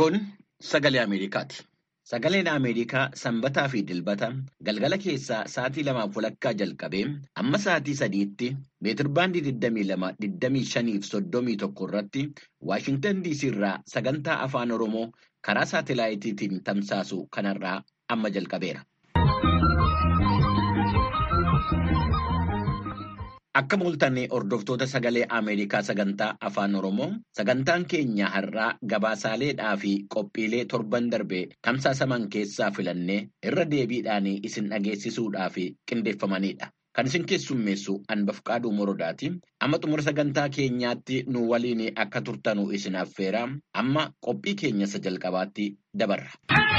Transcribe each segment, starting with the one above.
Kun sagalee Ameerikaati. Sagaleen Ameerikaa sanbataa fi dilbata galgala keessaa sa'aatii 2:00 jalqabee amma sa'aatii 3tti meetirbaandii 22, 25 fi 31 irratti Waashintan DC irraa sagantaa afaan Oromoo karaa saatalaayitiitiin tamsaasu kanarraa amma jalqabeera. Akka mul'atan hordoftoota sagalee Ameerikaa sagantaa afaan Oromoo sagantaan keenya har'aa gabaasaaleedhaa fi qophiilee torban darbee tamsaasaman keessaa filannee irra deebiidhaan isin dhageessisuudhaaf qindeeffamanidha. Kan isin keessummeessu Anbafqaaduu Morodaati. Amma xumura sagantaa keenyaatti nu waliin akka turtanu isin affeera. Amma qophii keenya isa jalqabaatti dabarra.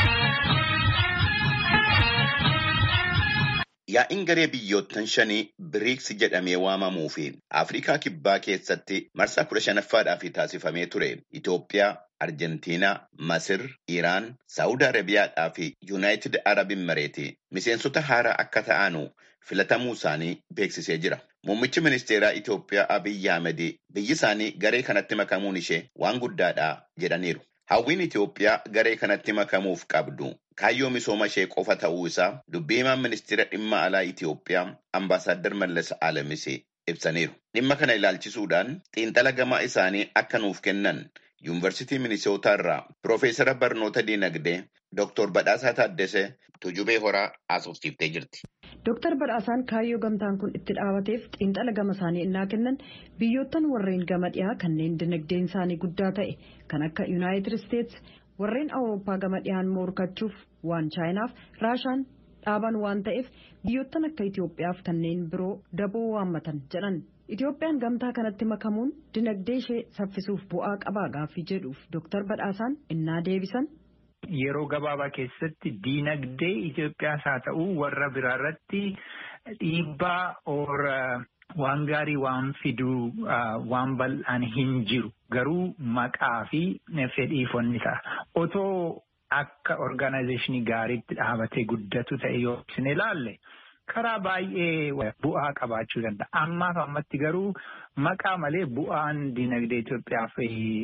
Yaa'iin garee biyyoottan shanii BRICS jedhamee waamamuu fi Afrikaa Kibbaa keessatti marsaa 15ffaadhaaf taasifamee ture. Itoophiyaa, Arjentiinaa, Masir, Iraan, Saawud Arabiyaadhaa fi Yuunaayitid Arab Imireetii miseensota haaraa akka ta'anu filatamuu isaanii beeksisee jira. Muummichi ministeeraa Itoophiyaa Abiyyi Ahmed biyyi isaanii garee kanatti makamuun ishee waan guddaadha jedhaniiru. Hawwiin Itoophiyaa garee kanatti makamuuf qabdu kaayyoo misooma ishee qofa ta'uu isaa dubbii himaan ministeera dhimma alaa Itoophiyaa Ambaasaadder Mallas Alamis ibsaniiru. Dhimma kana ilaalchisuudhaan xiinxala gamaa isaanii akka nuuf kennan Yuunivarsiitii Minisootaa irraa Piroofeesara Barnoota Dinagdee Dr. Badhaasaa Taaddasee Tujubee Horaa haasofsiiftee jirti. Dr. Badhaasaan kaayyoo gamtaan kun itti dhaabateef xiinxala gama isaanii innaa kennan biyyoottan warreen gama dhiyaa kanneen dinagdeen isaanii guddaa ta'e kan akka Yuunaayitid Isteets warreen Awurooppaa gama dhiyaan morkachuuf waan Chaayinaaf Raashaan dhaaban waan ta'eef biyyoottan akka Itoophiyaaf kanneen biroo daboo waammatan jedhan. Itoophiyaan gamtaa kanatti makamuun dinagdee ishee saffisuuf bu'aa qabaa gaaffii jedhuuf Dr. Badhaasaan innaa deebisan. Yeroo gabaabaa keessatti dinagdee Itoophiyaas haa ta'u warra biraarratti dhiibbaa waan gaarii waan fiduu waan bal'aan hin jiru. Garuu maqaa fi fedhiifonni ta'a. Otoo akka organizationii gaariitti dhaabatee guddatu ta'e yoo isin ilaalle karaa baay'ee bu'aa qabaachuu danda'a. Ammaaf ammatti garuu maqaa malee bu'aan dinagdee Itoophiyaaf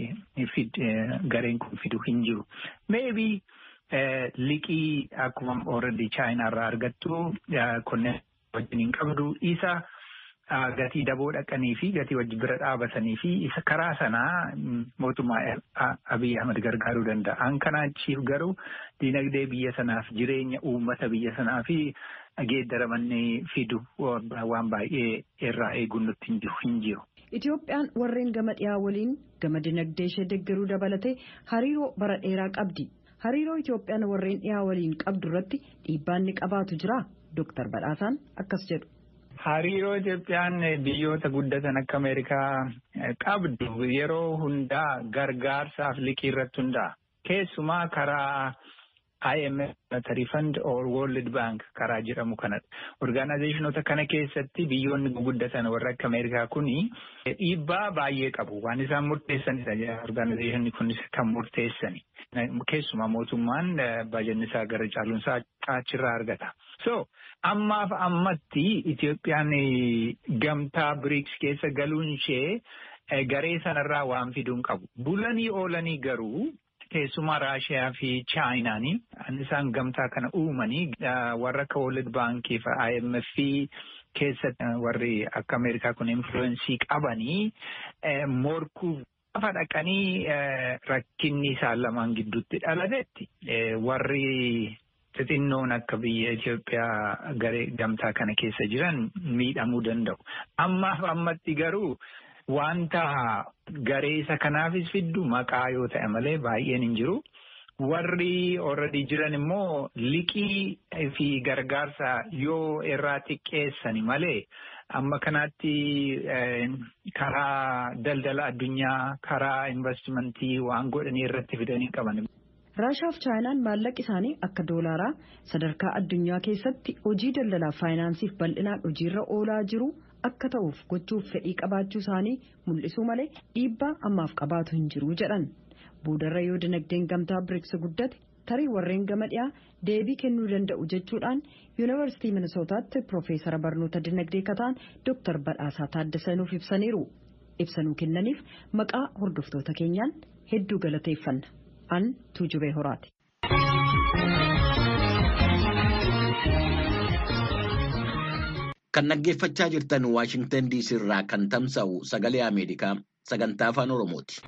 gareen kun fidu hin jiru. Maybe liqii akkuma already China irraa argattu kunneen wajjin hin qabdu isa gatii daboo dhaqanii fi gatii wajji bira dhaabatanii fi isa karaa sanaa mootummaa Abiyyi Ahmed gargaaruu danda'a. An kanaachiif garuu dinagdee biyya sanaaf jireenya uummata biyya sanaa fi geeddaramanii fidu waan baay'ee irraa eeguun nutti hin jiru. Itoophiyaan warreen gama dhiyaa waliin gama dinagdee ishee deeggaruu dabalatee hariiroo bara dheeraa qabdi. Hariiroo Itoophiyaan warreen dhiyaa waliin qabdu irratti dhiibbaan ni qabaatu jira. Dr. Badhaasaan akkas jedhu. Hariiroo Itoophiyaan biyyoota guddatan akka Ameerikaa qabdu yeroo hundaa gargaarsaaf liqii irratti hundaa. Keessumaa karaa IMF Monetary Fund or World Bank karaa jedhamu kanadha. Organizationota kana keessatti biyyoonni guguddatan warra akka Ameerikaa kuni dhiibbaa baay'ee qabu. Waan isaan murteessanidha. Organizationii kunis kan murteessani. Keessumaa mootummaan baajanni isaa gara caaluunsaa achirraa argata. So ammaaf ammatti Itoophiyaan gamtaa BRICS keessa galuun ishee garee sanarraa waan fiduun qabu. Bulanii oolanii garuu keessumaa Raashiyaa fi Chaayinaanii isaan gamtaa kana uumanii warra akka World Bank fi IMF keessatti warri akka Ameerikaa kun influensii qabanii morkuuf lafa dhaqanii rakkinni isaan lamaan gidduutti dhalatetti warri xixinnoon akka biyya Itoophiyaa garee gamtaa kana keessa jiran miidhamuu danda'u. Ammaaf ammatti garuu wanta garee isa kanaafis fiddu maqaa yoo ta'e malee baay'een hin jiru. Warri already jiran immoo liqii fi gargaarsa yoo irraa xiqqeessani malee amma kanaatti karaa daldala addunyaa karaa investimentii waan godhanii irratti fidanii qaban. Raashaa fi Chaayinaan maallaqi isaanii akka doolaaraa sadarkaa addunyaa keessatti hojii daldalaa faayinaansiif bal'inaan hojiirra oolaa jiru akka ta'uuf gochuuf fedhii qabaachuu isaanii mul'isuu malee dhiibbaa ammaaf qabaatu hin jiru jedhan. Boodarra yoo dinagdeen gamtaa BRICS guddate tarii warreen gama dhiyaa deebii kennuu danda'u jechuudhaan Yuunivarsiitii Minisootaatti Piroofeesara Barnoota Dinagdee kataan Dr. Badhaasaa Taaddasanuuf ibsaniiru. Ibsanuu kennaniif maqaa hordoftoota keenyaan hedduu galateeffanna. An Tuujubee Horaati. Kan dhaggeeffachaa jirtan Waashingtan DC irraa kan tamsa'u sagalee Ameerikaa sagantaa afaan Oromooti.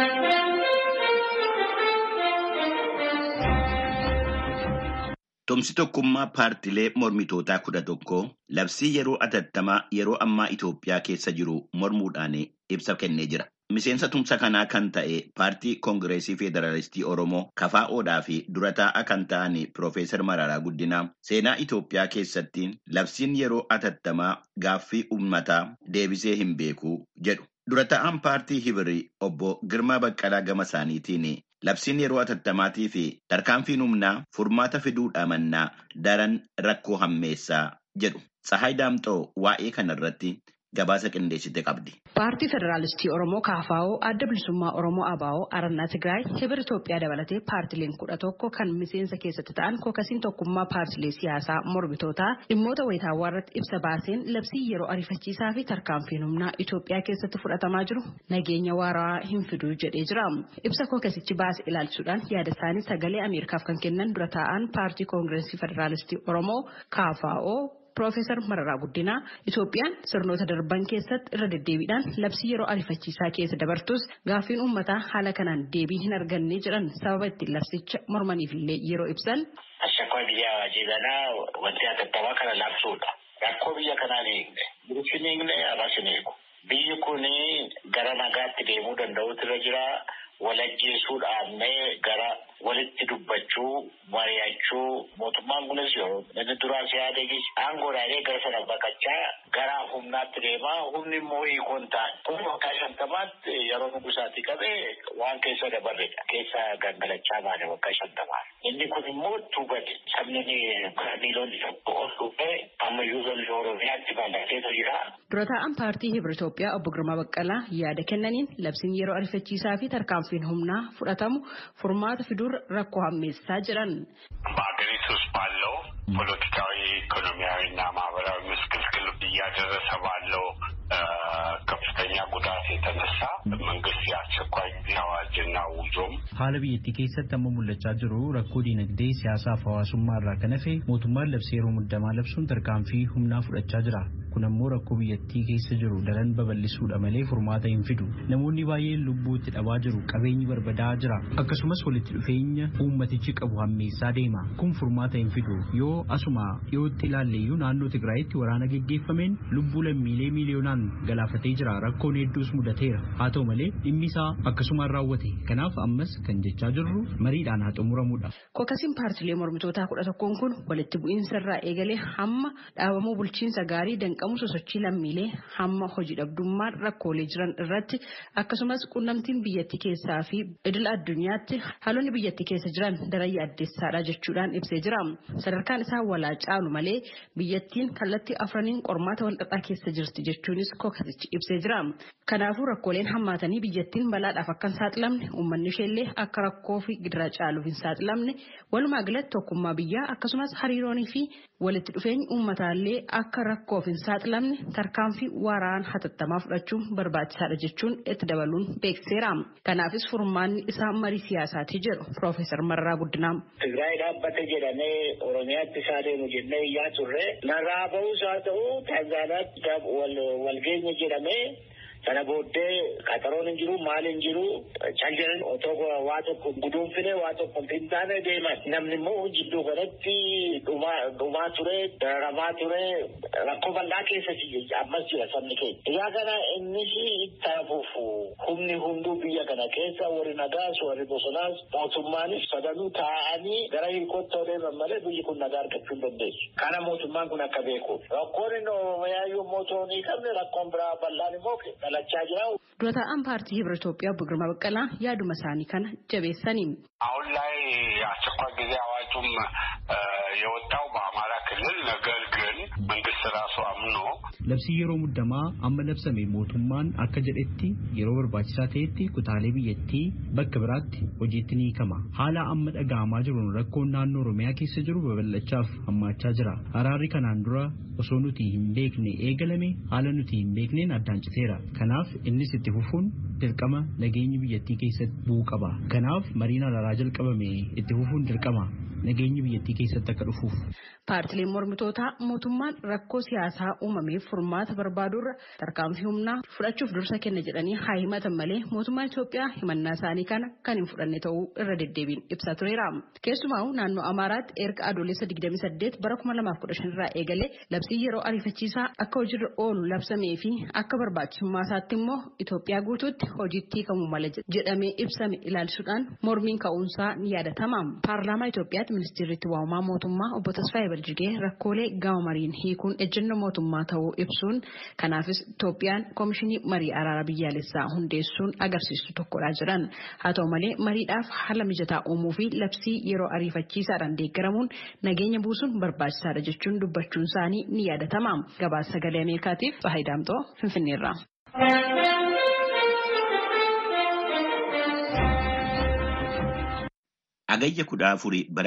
Tumsi tokkummaa paartilee mormitootaa 11 labsii yeroo atattamaa yeroo ammaa Itoophiyaa keessa jiru mormuudhaan ibsa kennee jira. Miseensa tumsa kanaa kan ta'e paartii Koongireesii Federaalistii Oromoo KFO'dhaa fi dura taa'aa kan ta'an Piroofeesar Mararaa Guddinaa seenaa Itoophiyaa keessatti labsiin yeroo atattamaa gaaffii uummataa deebisee hin beeku jedhu. Dura taa'aan paartii Hibirii obbo Girmaa Baqqalaa gama isaaniitiin labsiin yeroo atattamaatii fi tarkaanfiin humnaa furmaata fiduudhaa mannaa daran rakkoo hammeessaa jedhu. Tsahaay Daamxoo waa'ee kanarratti gabaasa qindeessite qabdi. Paartii Federaalistii Oromoo KFO, Adda Bilisummaa Oromoo ABO, Arannaa Tigraay, Hibir Itoophiyaa dabalatee paartileen 11 kan miseensa keessatti ta'an kookasiin tokkummaa paartilee siyaasaa mormitootaa dhimmoota wayitaawwaa irratti ibsa baaseen labsii yeroo ariifachiisaa fi tarkaanfiin humnaa Itoophiyaa keessatti fudhatamaa jiru nageenya waaraa hin fiduu jedhee jira. Ibsa kookasichi baase ilaalchuudhaan yaada isaanii sagalee Ameerikaaf kan kennan dura taa'an paartii Koongireesii Federaalistii Oromoo KFO Piroofeesar Mararaa Guddinaa Itoophiyaan sirnoota darban keessatti irra deddeebiidhaan labsii yeroo ariifachiisaa keessa dabartus gaaffiin uummataa haala kanaan deebii hin arganne jedhan sababa ittiin labsicha mormaniif illee yeroo ibsan. Ashakkoo biyya jibanaa wanti atattamaa kana labsuudha. Rakkoo biyya kanaan bulchiin eegne arrashin eegu. Biyyi kun gara nagaatti deemuu danda'utu irra jira. Walajjeesuudhaan gara walitti dubbachuu, mari'achuu mootummaan kunis yeroo inni duraa siyaadegis aangoodhaalee gara sana baqachaa gara humnaatti deemaa humni immoo hiikoon ta'a. Kun waggaa 50 yeroo nugusaatti qabee waan keessa dabarredha. Keessa gangalachaa baane waggaa 50. Inni kun immoo tuubate sabni miilonni tokko ol dhufee ammayyuu lolli Oromiyaatti bal'ateetu jira. Dura taa'aan paartii Hibir Itoophiyaa obbo Girmaa Baqqalaa yaada kennaniin labsiin yeroo ariifachiisaa fi tarkaanfiin humnaa fudhatamu furmaata fiduun rakkoo hammeessaa jiran. በአገሪቱ ውስጥ ባለው ፖለቲካዊ ኢኮኖሚያዊና ማህበራዊ ምስቅልቅል እያደረሰ ባለው ከፍተኛ ጉዳት የተነሳ መንግስት የአስቸኳይ ጊዜ አዋጅና ውጆም haala biyyattii keessatti amma mul'achaa jiru rakkoo dinagdee siyaasaa fi hawaasummaa irraa kan hafe mootummaan labsii yeroo muddamaa labsuun tarkaanfii humnaa fudhachaa jira. Kun ammoo rakkoo biyyattii keessa jiru daran babal'isuudha malee furmaata hin fidu. Namoonni baay'een lubbuu itti dhabaa jiru, qabeenyi barbadaa'aa jira. Akkasumas walitti dhufeenya uummatichi qabu hammeessaa deema. Kun furmaata hin fidu. Yoo asuma dhiyootti ilaalleeyyuu naannoo Tigraayitti waraana geggeeffameen lubbuu lammiilee miiliyoonaan galaafatee jira. Rakkoon hedduus mudateera. Haa ta'u malee dhimmi isaa akkasumaan raawwate. Kanaaf ammas kan jechaa jirru mariidhaan haa xumuramudha. Kookasiin paartilee mormitootaa 11 kun walitti bu'iinsa irraa eegalee hamma dhaabamuu bulchiinsa gaarii danqamu sosochii lammiilee hamma hojii dhabdummaan rakkoolee jiran irratti akkasumas quunnamtiin biyyattii keessaa fi idil addunyaatti haalonni biyyattii keessa jiran daran yaaddeessaadha jechuudhaan ibsee jira. Sadarkaan isaa walaa caalu malee biyyattiin kallattii afraniin qormaata walxaxaa keessa jirti jechuunis kookasichi ibsee jira. Kanaafuu rakkooleen hammaatanii biyyattiin balaadhaaf akka hin saaxilamne uummanni isheellee akka rakkoo fi gidiraa caaluuf hin saaxilamne walumaa galatti tokkummaa biyyaa akkasumas hariiroonii fi walitti dhufeenyi uummataallee akka rakkoof hin saaxilamne tarkaanfii waraanaa hatattamaa fudhachuun barbaachisaadha jechuun itti dabaluun beeksiseera. Kanaafis furmaanni isaa marii siyaasaati jedhu Piroofeesar Mararaa Guddinaa. Tigraay dhaabbate jedhamee Oromiyaatti isaa deemu jennee iyyaa turre narraa bahus haa ta'u Taanzaaniyaatti walgeenya jedhamee sana booddee qaxaroon hin jiru maal hin jiru caljalan otoo waa tokko guduunfine waa tokko hin taane deeman namni immoo jidduu kanatti dhumaa ture dararamaa ture rakkoo bal'aa keessa ammas jira sabni keenya. Egaa kana innis ittaafuuf humni hunduu biyya kana keessa warri nagaas warri bosonaas mootummaanis sadanuu taa'anii gara hiikootti odeeman malee biyyi kun nagaa argachuu hin dandeessu. Kana mootummaan kun akka beeku rakkoon inni Oromiyaa yommuu ta'uu ni qabne rakkoon biraa bal'aan immoo dura taa'aan paartii Hibir Itoophiyaa obbo Girmaa Baqqalaa yaaduma isaanii kana jabeessanii. አሁን ላይ አስቸኳይ ጊዜ አዋጁም የወጣው በአማራ ክልል ነገር ግን መንግስት ራሱ ራሱ አምኖ labsii yeroo muddamaa amma labsame mootummaan akka jedhetti yeroo barbaachisaa ta'etti kutaalee biyyattii bakka biraatti hojiitti ni hiikama. Haala amma dhaga'amaa jiruun rakkoon naannoo Oromiyaa keessa jiru babal'achaaf hammaachaa jira. Araarri kanaan dura osoo nuti hin beekne eegalame haala nuti hin beekneen addaan citeera. Kanaaf innis itti fufuun dirqama nageenyi biyyattii keessatti bu'uu qaba. Kanaaf mariin araaraa jalqabame itti fufuun dirqama nageenyi biyyattii keessatti akka dhufuuf. Paartileen mormitootaa mootummaan rakkoo siyaasaa uumameef furmaata barbaadurra tarkaanfii humnaa fudhachuuf dursa kenna jedhanii haa himatan malee mootummaan Itoophiyaa himannaa isaanii kana kan hin fudhanne ta'uu irra deddeebiin ibsaa tureera. Keessumaa naannoo Amaaraatti erga adoolessa 28 bara 2015 irraa eegalee labsii yeroo ariifachiisaa akka hojiirra oolu labsamee fi akka barbaachisummaa isaatti immoo Itoophiyaa guutuutti hojiitti hiikamuu mala jedhamee ibsame ilaalchisuudhaan mormiin ka'uunsaa ni yaadatama. Paarlaamaa Itoophiyaatti ministeerri itti waamamaa mootummaa obbo Tasfaayee Baljigee rakkoolee gama mariin hiikuun ejjennoo mootummaa ta'uu ibsuun kanaafis Itoophiyaan koomishinii marii araaraa biyyaalessaa hundeessuun agarsiistu tokkodha jedhan. Haa ta'u malee mariidhaaf haala mijataa uumuu fi labsii yeroo ariifachiisaadhaan deeggaramuun nageenya buusuun barbaachisaadha jechuun dubbachuun isaanii ni yaadatama. Gabaasa sagalee Ameerikaatiif Tsahaay Daamtoo Finfinneerraa. Agayya 14 bara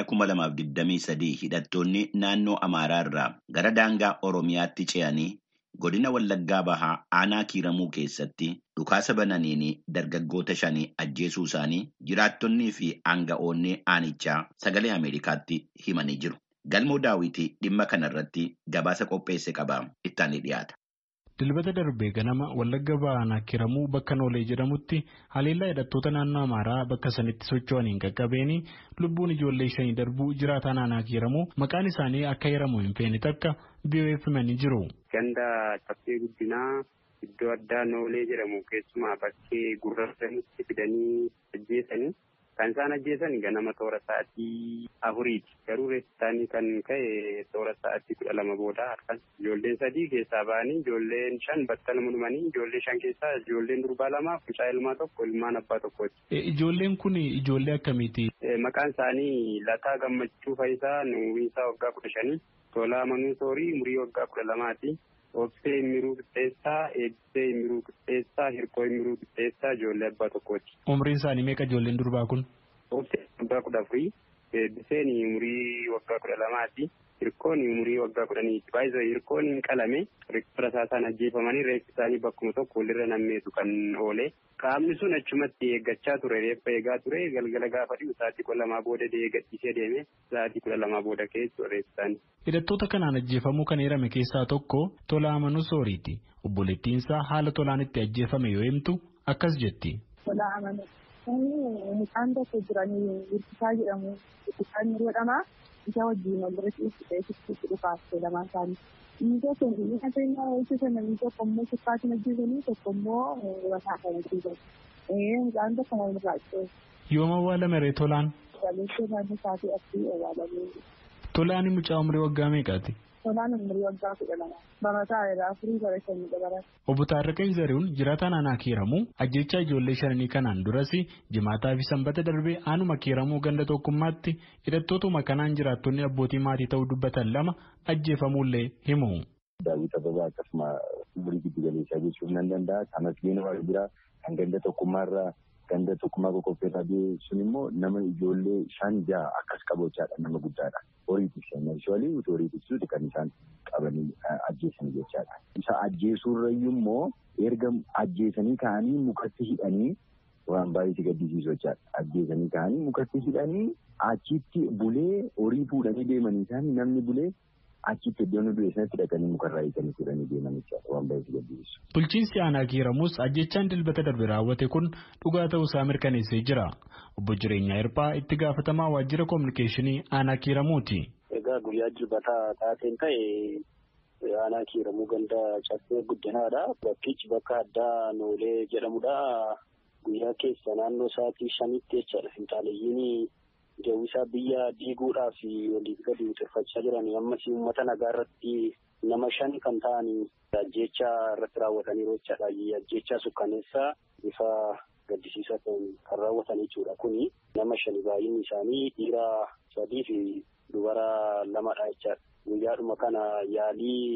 2023 hidhattoonni naannoo Amaaraa irraa gara daangaa Oromiyaatti ce'anii godina Wallaggaa Bahaa aanaa Kiiramuu keessatti dhukaasa bananiin dargaggoota 5 ajjeesuu isaanii jiraattonnii fi aanga'oonni aanichaa sagalee Ameerikaatti himanii jiru. Galmoo Daawwitii dhimma kanarratti gabaasa qopheesse qaba. Ittaanii dhiyaata. Dilbata darbee ganama Wallagga Bahaa Kiiramuu bakka Noolee jedhamutti haleellaa hidhattoota naannoo Amaaraa bakka sanitti socho'aniin qaqqabeeni lubbuun ijoollee 5 darbuu jiraataan aanaa Kiiramuu maqaan isaanii akka hiramu hin feene takka beeksifamanii jiru. Ganda caffee guddinaa iddoo addaa Noolee jedhamu keessumaa bakkee gurraachanitti fidanii ajjeesanii kan isaan ajjeesan ganama toora sa'aatii 4ti. Garuu reessaanii kan ka'e toora sa'aatii 12 booda halkan ijoolleen 3 keessaa ba'anii ijoolleen 5 battaluma dhumanii ijoollee 5 keessaa ijoolleen durbaa 2 mucaa ilmaa 1 ilmaan abbaa 1ti. Ijoolleen kun ijoollee akkamiiti? Maqaan isaanii Lataa Gammachuu Fayisaa Nuwisaa waggaa 15, Tolaa Manuu Soorii umurii waggaa 12ti. Obsee Miruu Qixxeessaa, Eebbisee Miruu Qixxeessaa, Hirkoo Miruu Qixxeessaa ijoollee abbaa 1ti. Umriin isaanii meeqa ijoolleen durbaa kun? Obsee waggaa 14, Eebbiseen umurii waggaa 12ti, Hirkoon umurii waggaa 10ti. Baay'ee Hirkoon hin qalame reektora isaasaan ajjeefamanii reekti isaanii bakkuma tokko walirra nammeetu kan oole. Qaamni sun achumatti eeggachaa ture, reeffa eegaa ture, galgala gaafa dhiyu sa'aatii 12 booda gadhiisee deeme sa'aatii 12 booda keessa reeffi isaanii. Hidhattoota kanaan ajjeefamuu kan eerame keessaa tokko Tolaa Manuu Sooriiti. Obboleettiinsaa haala Tolaan itti ajjeefame yoo himtu akkas jetti. Tolaa Manuu isaan tokko jiranii Hirkisaa jedhamu. Hirkisaan yeroo dhamaa isa wajjin walirratti itti dhufaastee lamaan isaanii. Inni tokko inni adeemaa hojjetan namni tokko immoo sukkaatiin ajjeesanii tokko immoo wasaa kan ajjeesan. Isaan tokko nama irraa yooma awwaalame ree Tolaan? Walitti naannoo isaatii asii awwaalame. Tolaan mucaa umurii waggaa meeqaati? Tolaan umurii waggaa 12. Barataa irraa 4 bara 5 dabalata. Obbo Taarraqeen Zarihuun jiraataan aanaa Kiiramuu ajjechaa ijoollee 5 kanaan duras jimaataa fi sanbata darbee aanuma Kiiramuu ganda tokkummaatti hidhattootuma kanaan jiraattonni abbootii maatii ta'uu dubbatan 2 ajjeefamuullee himu. Daawwii sababa akkasuma umurii giddu galeessaa jechuun nan danda'a. Kanas geenye waan jira kan ganda tokkummaarraa ganda tokkummaa qoqqoofeerraa sun immoo nama ijoollee 5-6 akkas qabochaadha nama guddaadha. Horiitiif shannashwalii utuu horiitiif kan isaan qabanii ajjeesan jechaadha. Isa ajjeesuurrayyuu immoo erga ajjeesanii ka'anii mukatti hidhanii waan baay'ee gaddisiisu jechaadha. Ajjeesanii ka'anii mukatti hidhanii achitti bulee horii fuudhanii deemanii isaanii namni bulee achitti iddoon du'e sanatti dhaqanii mukarraa hiikanii fuudhanii deeman jechaadha waan baay'ee gaddisiisu. Bulchiinsi aanaa Kiiramuus ajjechaan dilbata darbe raawwate kun dhugaa ta'uusaa mirkaneessee jira. Obbo Jireenyaa Hirphaa itti gaafatamaa waajjira koominikeeshinii aanaa Kiiramuuti. Egaa guyyaa dilbataa taateen ta'e aanaa Kiiramuu ganda caffee guddinaadha. Bakkichi bakka addaa Noolee jedhamudha. Guyyaa keessa naannoo sa'aatii 5tti jechaadha. Finxaaleeyyiin jawwisaa biyya diiguudhaaf waliif gadi xirfachaa jiran ammas uummata nagaa irratti nama 5 kan ta'an ajjechaa irratti raawwatanii jechaadha. Ajjechaa sukkaneessaa bifa gaddisiisaa ta'een kan raawwatan jechuudha. Kuni nama 5 baay'inni isaanii dhiira 3 fi dubara 2dha jechaadha. Guyyaadhuma kana yaalii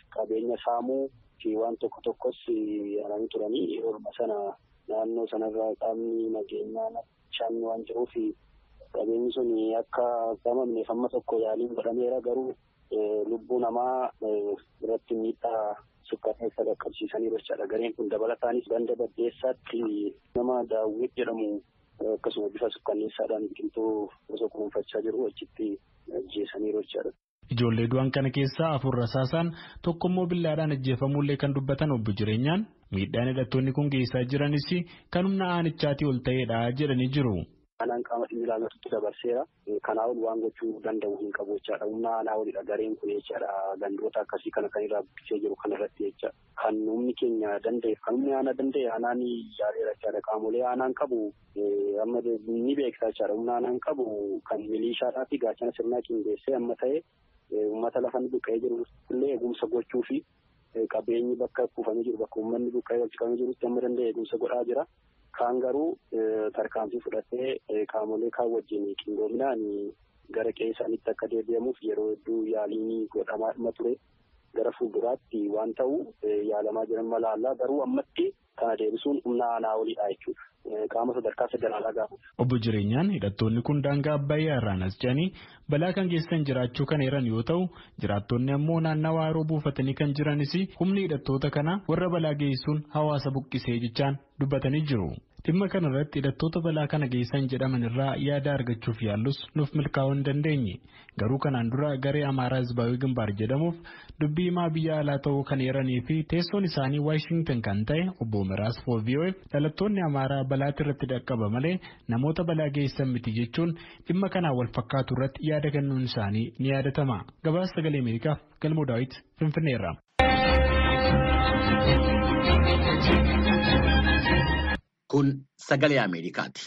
qabeenya saamuu fi waan tokko tokkos yaalanii turanii orma sana naannoo sanarraa qaamni nageenyaa shan waan jiruuf qabeenyi sun akka qabamneef amma tokko yaaliin godhameera garuu lubbuu namaa irratti miidhaa sukkanneessa qaqqabsiisanii jechaadha. Gareen kun dabalataanis ganda baddeessaatti nama Daawwit jedhamu akkasuma bifa sukkanneessaadhaan biqiltuu osoo kunuunfachaa jiru achitti ajjeesanii jechaadha. Ijoollee du'an kana keessaa 4 rasaasaan tokkommoo billaadhaan ajjeefamullee kan dubbatan obbo Jireenyaan miidhaan hidhattoonni kun geessaa jiranis kan humna aanichaatii ol ta'edha jedhanii jiru. Aanaan qaama dhimmi ilaallatutti dabarseera. Kanaa ol waan gochuu danda'u hin qabu jechaadha. Humna aanaa olidha gareen kun jechaadha. Gandoota akkasii kana kan irraa buqqisee jiru kanarratti jecha. Kan humni keenya danda'e kan humni aanaa danda'e aanaan yaaleera jechaadha. Qaamolee aanaan qabu amma ni beeksa jechaadha. Humna aanaan qabu kan milishaadhaa fi gaachana sirnaa qindeessee amma ta'e uummata lafa ni buqqa'ee jiru illee eegumsa gochuu fi qabeenyi bakka kuufamee jiru bakka uummanni buqqa'ee wal qabamee jirutti amma danda'e eegumsa godhaa jira. Kaan garuu tarkaanfii fudhatee qaamolee kaan wajjin qindoominaan gara qe'ee isaaniitti akka deebi'amuuf yeroo hedduu yaaliin godhamaa ture gara fuulduraatti waan ta'u yaalamaa jiran malaallaa garuu ammatti kana deebisuun humna aanaa olidha jechuudha. Qaama sadarkaa federaalaa gaafata. Obbo Jireenyaan hidhattoonni kun daangaa Abbayyaa irraan as ce'anii balaa kan geessan jiraachuu kan eeran yoo ta'u jiraattonni ammoo naannawaa haroo buufatanii kan jiranis humni hidhattoota kana warra balaa geessuun hawaasa buqqisee jechaan dubbatanii jiru. Dhimma kana irratti hidhattoota balaa kana geessan jedhaman irraa yaada argachuuf yaallus nuuf milkaa'uu hin dandeenye. Garuu kanaan dura garee Amaaraa Hizbaawii Gimbaar jedhamuuf dubbii himaa biyya alaa ta'uu kan eeranii fi teessoon isaanii Waashingtan kan ta'e obbo Miraas VOA dhalattoonni Amaaraa balaatti irratti dhaqqaba malee namoota balaa geessan miti jechuun dhimma kanaan wal fakkaatu irratti yaada kennuun isaanii ni yaadatama. Gabaasa Sagalee Ameerikaaf Galmoo Daawit Finfinneerra. Kun Sagalee Ameerikaati.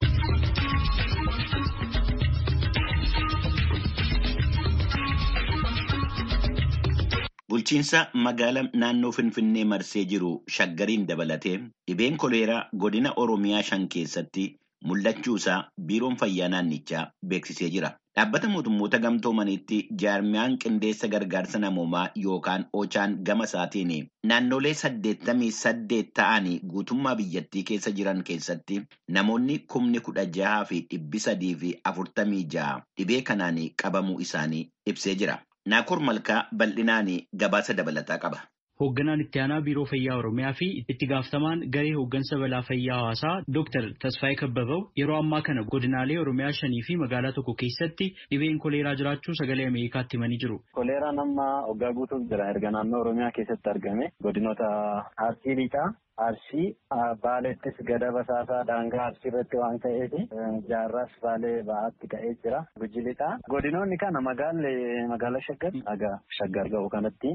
Bulchiinsa magaalaa naannoo Finfinnee marsee jiru shaggariin dabalatee dhibeen koleeraa godina Oromiyaa 5 keessatti mul'achuusaa biiroon fayyaa naannichaa beeksisee jira. Dhaabbata mootummoota gamtoomaniitti jaarmiyaan qindeessa gargaarsa namoomaa yookaan ochaan gama isaatiin naannolee 88 ta'anii guutummaa biyyattii keessa jiran keessatti namoonni 16,346 dhibee kanaan qabamuu isaanii ibsee jira. Naakoor Malkaa bal'inaan gabaasa dabalataa qaba. Hoogganaan itti aanaa biiroo fayyaa Oromiyaa fi itti gaafatamaan garee hooggansa balaa fayyaa hawaasaa Dr. Tasfaayee Kabbabaw yeroo ammaa kana godinaalee Oromiyaa 5 fi magaalaa tokko keessatti dhibeen koleeraa jiraachuu Sagalee Ameerikaatti himanii jiru. Koleeraan amma waggaa guutuuf jira erga naannoo Oromiyaa keessatti argame godinoota Arsii Lixaa, Arsii Baaleettis gada basaasaa daangaa Arsii irratti waan ta'eef Jaarraas Baalee ba'aatti ka'ee jira. Guji Lixaa godinoonni kana magaalaa Shaggar ga'u kanatti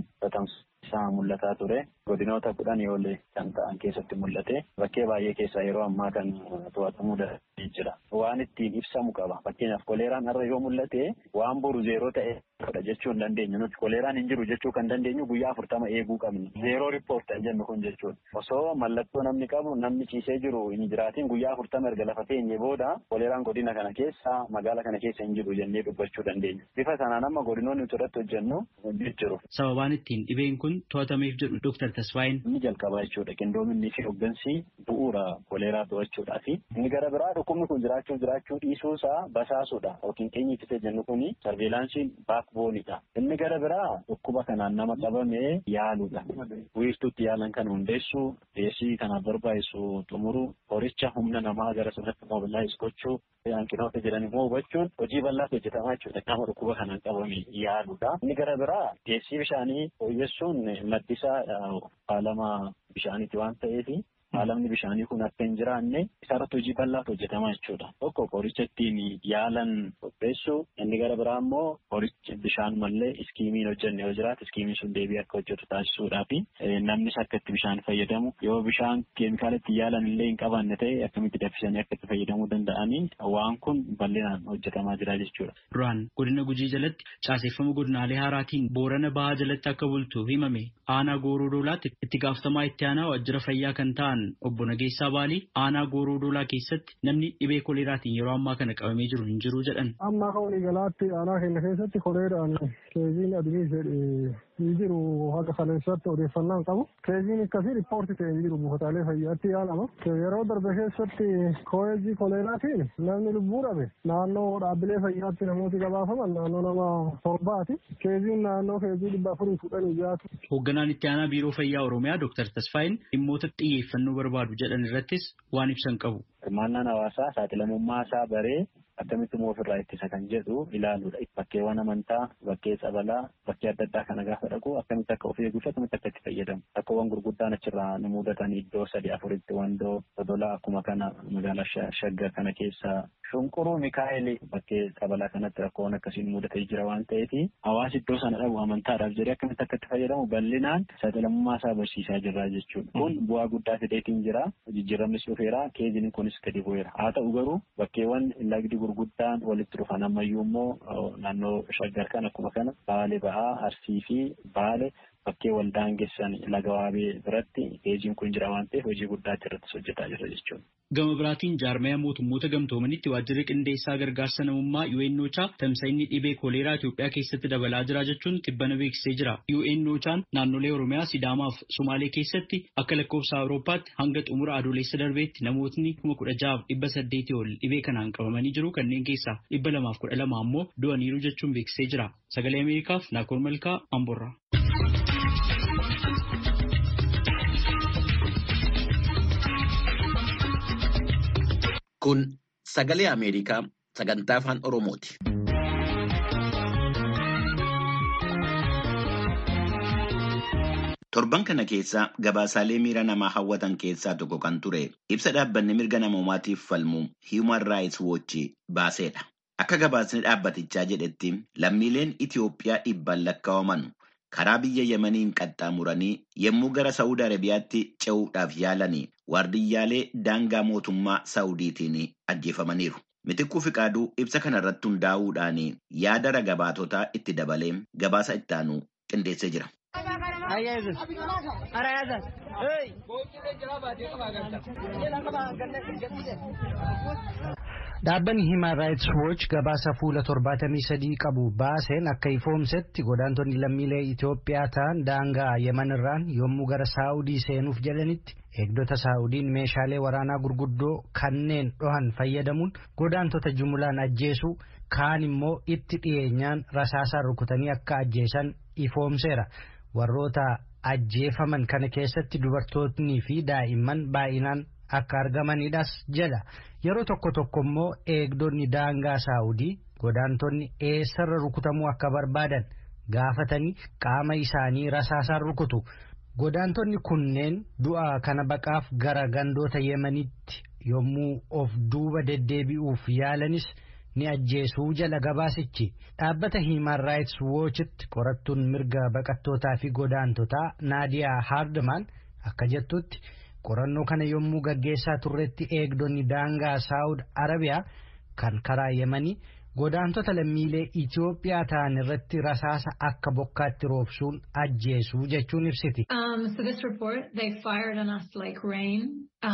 isaa mul'ataa ture. Godinoota 10 ol kan ta'an keessatti mul'ate. Bakkee baay'ee keessaa yeroo ammaa kan to'atamuu danda'ee jira. Waan ittiin ibsamu qaba. Fakkeenyaaf koleeraan har'a yoo mul'ate waan boru zeeroo ta'e jechuu hin dandeenyu. Nuti koleeraan hin jiru jechuu kan dandeenyu guyyaa 40 eeguu qabna. Zeeroo riippoorta jennu kun jechuudha. Osoo mallattoo namni qabu namni ciisee jiru hin jiraatiin guyyaa 40 erga lafa teenye booda koleeraan godina kana keessa magaala kana keessa hin jiru jennee dubbachuu dandeenya. Bifa sanaan amma godinoonni irratti hojjennu jiru. Sababaan ittiin dhibeen kun to'atameef jedhu Dr. Tasfaayeen. Inni jalqabaa jechuudha. Qindoominni fi hooggansi bu'uura koleeraa to'achuudhaa fi inni gara biraa dhukkubni kun jiraachuu dhiisuusaa basaasuudha. Yookiin keenya ittisa jennu kuni sarveelaansiin baakboonidha. Inni gara biraa dhukkuba kanaan nama qabamee yaaluudha. Wiirtuutti yaalan kan hundeessu deessii kanaaf barbaachisu xumuru horicha humna namaa gara sanatti mobilaayiz gochuu hanqinoota jedhan immoo hubachuun hojii bal'aatu hojjetamaa jechuudha. Nama dhukkuba kanaan qabame yaaluudha. Inni gara biraa deessii bishaanii fooyyessuun maddisaa faalama bishaaniiti waan ta'eef faalamni bishaanii kun akka hin jiraanne isarratti hojii bal'aatu hojjetamaa jechuudha. Tokko qoricha ittiin yaalan qopheessu inni gara biraa immoo qoricha bishaan mallee iskiimiin hojjenne yoo jiraate iskiimiin sun deebii akka hojjetu taasisuudhaa fi namnis akka itti bishaan fayyadamu yoo bishaan keemikaala itti yaalan illee hin qabaanne ta'e akkamitti danfisanii akka itti fayyadamuu danda'anii waan kun bal'inaan hojjetamaa jira jechuudha. Duraan godina Gujii jalatti caaseffama godinaalee haaraatiin Boorana Bahaa jalatti akka bultuuf himame aanaa Gooroo Doolaatti itti gaafatamaa itti aanaa waajjira fayyaa kan ta'an obbo Nageessaa Baalii aanaa Gooroo Doolaa keessatti namni dhibee koleeraatiin yeroo ammaa kana qabamee jiru hin jiru jedhan. Amma akka walii galaatti aanaa keenya keessatti koleeraan keeziin adii hin jiru akka kaleessatti odeeffannaan qabu. Keeziin akkasii riippoortii ta'ee jiru buufataalee fayyaatti yaalama. Yeroo darbe keessatti kooyezii koleeraatiin namni lubbuu dhabe naannoo dhaabbilee fayyaatti namooti gabaafaman naannoo nama 7ti. Keeziin naannoo keezii 416. Hoogganaan itti aanaa biiroo fayyaa Oromiyaa Dr. Tasfaayin dhimmoota xiyyeeffannoo barbaadu jedhan irrattis waan ibsan qabu. Hirmaannaan hawaasaa saaxilamummaa isaa baree akkamitti ofirraa ittisa kan jedhu ilaaluudha. Bakkeewwan amantaa, bakkee sabalaa, bakkee adda addaa kana gaafa dhaqu akkamitti akka of eeguuf akkamitti akka itti fayyadamu. Rakkoowwan gurguddaan achirraa nu mudatan iddoo 3-4tti Wandoo, Dodolaa akkuma kana magaalaa Shaggar kana keessa Shunquruu Mikaa'el bakkee sabalaa kanatti rakkoowwan akkasiin mudatee jira waan ta'eef hawaasi iddoo sana dhabu amantaadhaaf jedhee akkamitti akka itti fayyadamu bal'inaan saaxilamummaa isaa barsiisaa jirra jechuudha. Kun bu'aa guddaa fideetiin jira. Jijjiiramnis dhufeera. Keeziin kunis gadi bu'eera. Haa ta'u garuu bakkeewwan lagdi gurguddaan walitti dhufan ammayyuu immoo naannoo Shaggar kan akkuma kana Baalee Ba'aa, Arsii fi Baalee bakkee waldaan geessan laga waabee biratti keeziin kun jira waan ta'eef hojii guddaa irratti hojjetaa jira jechuudha. Gama biraatiin jaarmaya mootummoota gamtoomanitti waajjirri qindeessaa gargaarsa namummaa UNOChaa tamsa'inni dhibee kooleeraa Itoophiyaa keessatti dabalaa jira jechuun tibbana beeksisee jira. UNOChaan naannolee Oromiyaa, Sidaamaa fi Sumaalee keessatti akka lakkoofsa Awurooppaatti hanga xumura adoolessa darbeetti namootni 16,800 ol dhibee kanaan qabamanii jiru. Kanneen keessaa 212 ammoo du'aniiru jechuun beeksisee jira. Sagalee Ameerikaaf Naakoor Malkaa Amborraa. Kun sagalee Ameerikaa sagantaa afaan Oromooti. Torban kana keessa gabaasaalee miira namaa hawwatan keessaa tokko kan ture ibsa dhaabbanni mirga namoomaatiif falmu Human Rights Watch baaseedha. Akka gabaasni dhaabbatichaa jedhetti lammiileen Itiyoophiyaa dhibbaan lakkaa'aman karaa biyya Yemeniin qaxxaamuranii yommuu gara Saawud Arabiyaatti ce'uudhaaf yaalanii waardiyyaalee daangaa mootummaa Saawudiitiin ajjeefamaniiru. Mitikkuu Fiqaaduu ibsa kanarratti hundaa'uudhaan yaada ragabaatotaa itti dabalee gabaasa itti aanu qindeessee jira. Dhaabbanni Human Rights Watch gabaasa fuula 73 qabu baaseen akka ifoomsetti godaantonni lammiilee Itoophiyaa ta'an daangaa Yemen irraan yommuu gara Saawudii seenuuf jedhanitti eegdota Saawudiin meeshaalee waraanaa gurguddoo kanneen dhohan fayyadamuun godaantota jumlaan ajjeesuu kaan immoo itti dhiyeenyaan rasaasaan rukutanii akka ajjeesan ifoomseera. Warroota ajjeefaman kana keessatti dubartootni fi daa'imman baay'inaan akka argamanidhas jedha. Yeroo tokko tokko immoo eegdonni daangaa Saawudii godaantonni eessarra rukutamuu akka barbaadan gaafatanii qaama isaanii rasaasaan rukutu. Godaantonni kunneen du'a kana baqaaf gara gandoota Yemenitti yommuu of duuba deddeebi'uuf yaalanis ni ajjeesuu jala gabaasichi. Dhaabbata Human Rights Watchitti qorattuun mirga baqattootaa fi godaantotaa Naadiyaa Hardman akka jettutti qorannoo kana yommuu gaggeessaa turretti eegdonni daangaa Saawud Arabiyaa kan karaa Yemanii godaantota lammiilee Itoophiyaa ta'an irratti rasaasa akka bokkaatti roobsuun ajjeesuu jechuun ibsiti. So this report, they fired on us like rain,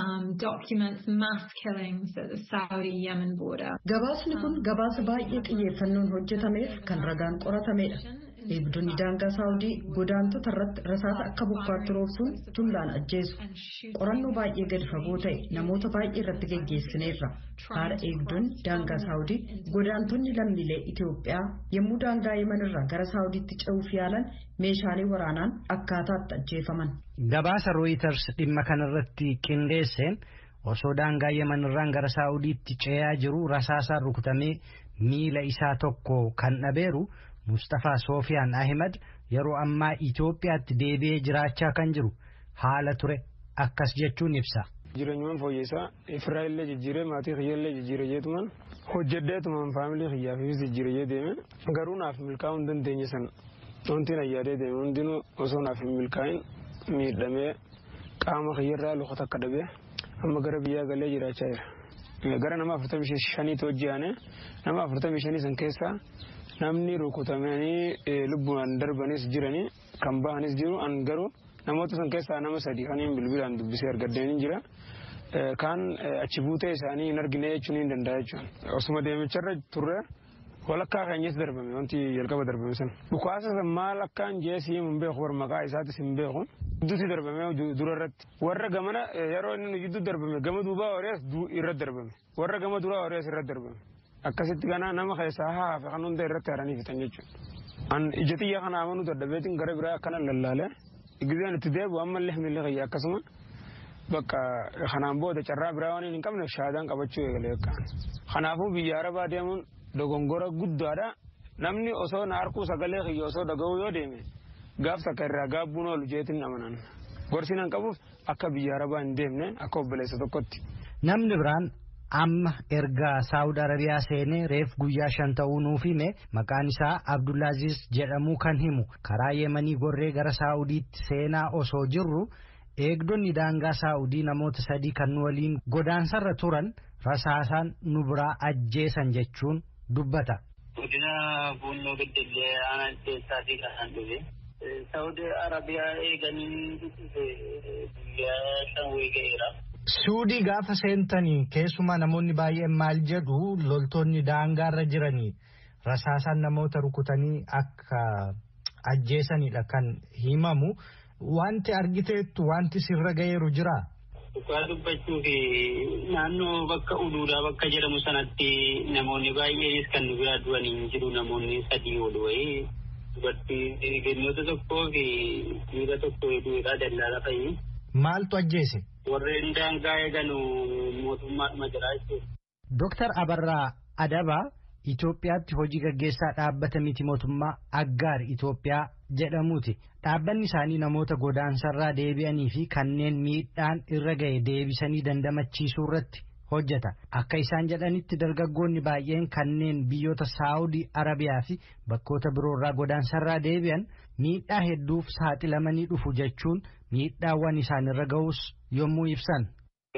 documents mass killings at the Saudi-Yemen border. Gabaasni kun gabaasa baay'ee xiyyeeffannoon hojjetameef kan ragaan qoratameedha. Eegdonni daangaa Saawudii godaantota irratti rasaasa akka bokkaatti roobsuun jumlaan ajjeesu. Qorannoo baay'ee gadi fagoo ta'e namoota baay'ee irratti geggeessineerra. Haala eegdonni daangaa Saawudii godaantonni lammiilee Itoophiyaa yommuu daangaa Yemen irraa gara Saawudiitti ce'uuf yaalan meeshaalee waraanaan akkaataatti ajjeefaman. Gabaasa Reuters dhimma kanarratti qindeesseen osoo daangaa Yemen irraan gara Saawudiitti ce'aa jiru rasaasaan rukutamee miila isaa tokko kan dhabeeru Mustafaa Soofiyaan Ahmed yeroo ammaa Itoophiyaatti deebi'ee jiraachaa kan jiru haala ture akkas jechuun ibsa. Jireenyumaan fooyyessaa Israa'ellee jijjiiree maatii kiyyaallee jijjiiree jeetumaan hojjedheetumaan faamilii kiyyaafis jijjiiree deeme garuu naaf milkaa'uu hin dandeenye sana wanti na yaadee deeme hundinuu osoo naaf hin milkaa'in miidhamee qaama kiyyarraa luka takka dhabee amma gara biyyaa galee jiraachaa jira. Gara nama 45 hojjeane nama 45 san keessaa namni rukutamanii lubbuudhaan darbanis jiranii kan bahanis jiru an garuu namoota san keessaa nama 3 kaniin bilbilaan dubbisee argadeen jira. Kan achi buutee isaanii hin argine jechuun hin danda'a jechuudha. Osuma deemicharra turre walakkaa keenyas darbame wanti jalqaba darbame san dhukaasa maal akkaan jeesii mun beeku war maqaa isaatis hin beeku gidduutti darbame dura irratti warra gamana yeroo inni gidduu darbame gama duubaa horees irratti darbame warra gama duraa horees irratti darbame akkasitti kana nama keessaa haafe kan hunda irratti haranii fitan jechuudha an ija xiyya kana amanuu dadhabeetiin gara biraa akkana lallaale gizeen itti deebi'u ammallee himillee kiyya akkasuma bakka kanaan booda carraa biraa waan hin qabne shaadaan qabachuu eegalee kanaafuu biyya arabaa deemuun dogongora guddaadha namni osoo na harkuu sagalee kiyya osoo dhaga'u yoo deeme gaaf takka irraa gaabbuun oolu jeetiin amanan gorsiin an qabuuf akka biyya arabaa hin deemne akka obboleessa tokkotti. Namni biraan amma erga Saawud Arabiyaa seenee reef guyyaa 5 ta'uu nuuf hime maqaan isaa Abdullaaziz jedhamuu kan himu karaa Yemanii gorree gara Saawudiitti seenaa osoo jirru eegdonni daangaa Saawudii namoota 3 kan nu waliin godaansarra turan rasaasaan nu biraa ajjeesan jechuun dubbata. Godina Bunnoo Beddellee aanaa keessaatii kan dhufe Saawud Arabiyaa eeganiin guyyaa 5 weegeera. Suudii gaafa seentanii keessumaa namoonni baay'een maal jedhu loltoonni daangaarra jiranii rasaasaan namoota rukutanii akka ajjeesanidha kan himamu. Wanti argiteettu wanti sirra ga'eeru jira. Dhugaa dubbachuu fi naannoo bakka Uduudhaa bakka jedhamu sanatti namoonni baay'eenis kan nu biraa du'anii jiru namoonni 3 ol wayii dubartii gannoota tokkoo fi dhiira tokko hedduudha dallaala fa'i. Maaltu ajjeese? Warreen daangaa eeganu mootummaadhuma jira jechuudha. Dooktar Abarraa Adabaa Itoophiyaatti hojii gaggeessaa dhaabbata miti mootummaa Aggaar Itoophiyaa jedhamuuti. Dhaabbanni isaanii namoota godaansarraa deebi'anii fi kanneen miidhaan irra ga'e deebisanii dandamachiisuu irratti hojjeta. Akka isaan jedhanitti dargaggoonni baay'een kanneen biyyoota Saawudii Arabiyaa fi bakkoota biroorraa godaansarraa deebi'an miidhaa hedduuf saaxilamanii dhufu jechuun miidhaawwan isaan irra ga'us yommuu ibsan.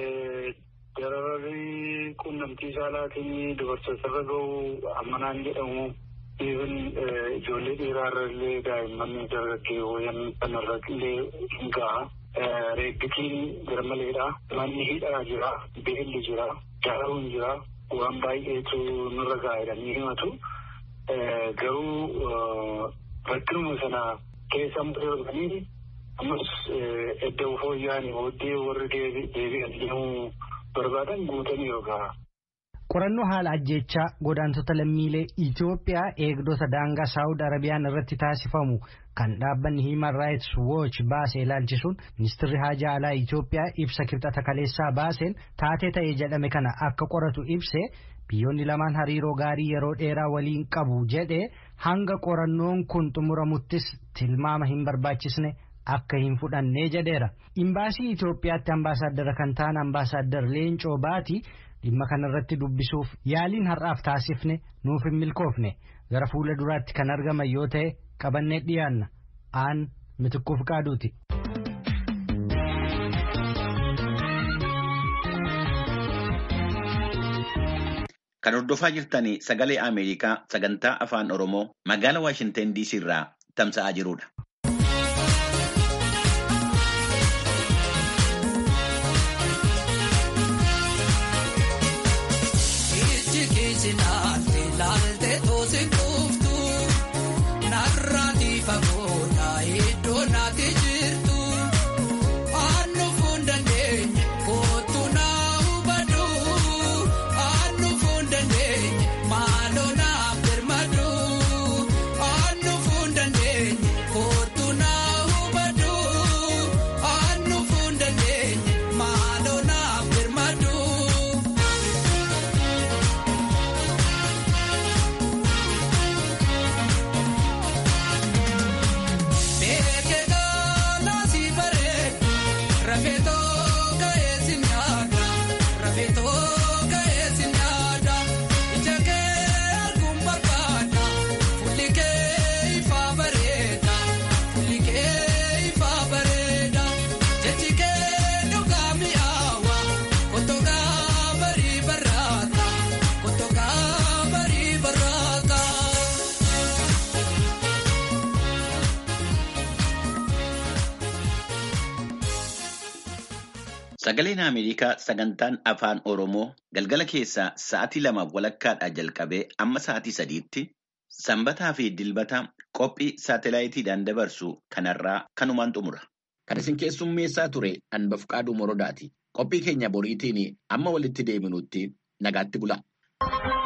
Dararri quunnamtii saalaatiin dubartootarra ga'u ammanaan jedhamu even ijoollee dhiiraarra illee daa'imman dargaggeewwan kanarra illee hin ga'a. Reeggitiin gara maleedha. Manni hidhaa jira, beelli jira, jaaruun jira, waan baay'eetu nurra gaa'edha ni himatu. Garuu rakkinuma sana keessa mudanii ammas edda fooyya'anii booddee warri deebi'an deemuu barbaadan guutanii yookaan. Qorannoo haala ajjeechaa godaantota lammiilee Itoophiyaa eegdota daangaa Saawud Arabiyaan irratti taasifamu kan dhaabbanni Human Rights Watch baase ilaalchisuun ministeerri haajaa alaa Itoophiyaa ibsa kibxata kaleessaa baaseen taatee ta'ee jedhame kana akka qoratu ibse biyyoonni lamaan hariiroo gaarii yeroo dheeraa waliin qabu jedhee hanga qorannoon kun xumuramuttis tilmaama hin barbaachisne akka hin fudhanne jedheera. Imbaasii Itoophiyaatti ambaasaaddara kan ta'an ambaasaaddar Leencoo Baatii dhimma kanarratti dubbisuuf yaaliin har'aaf taasifne nuuf hin milkoofne gara fuula duraatti kan argaman yoo ta'e qabannee dhiyaanna. Aan Mitiquuf Qaaduuti. Kan hordofaa jirtanii sagalee Ameerikaa sagantaa afaan Oromoo magaalaa Waashinten DC irraa tamsa'aa jirudha. Oh Sagaleen Ameerikaa sagantaan afaan Oromoo galgala keessaa sa'aatii 2:00 jalqabee amma sa'aatii 3:00 sanbataa fi dilbata qophii saatalaayitiidhaan dabarsu kanarraa kanumaan xumura. Kan isin keessummeessaa ture Anbafqaaduu Morodaati. Qophii keenya boriitiin amma walitti deebinutti nagaatti bula.